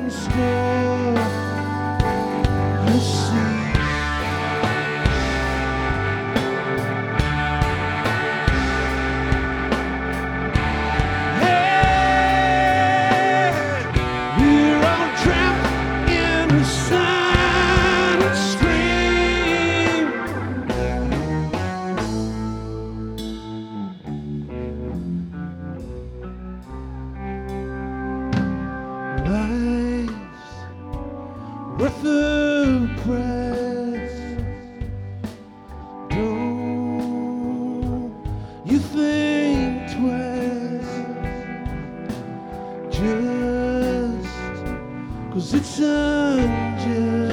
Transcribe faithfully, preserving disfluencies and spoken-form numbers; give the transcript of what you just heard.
in store. You see, we're all trapped in a silent stream. Life's worth the price. Don't you think twice, just 'cause it's unjust.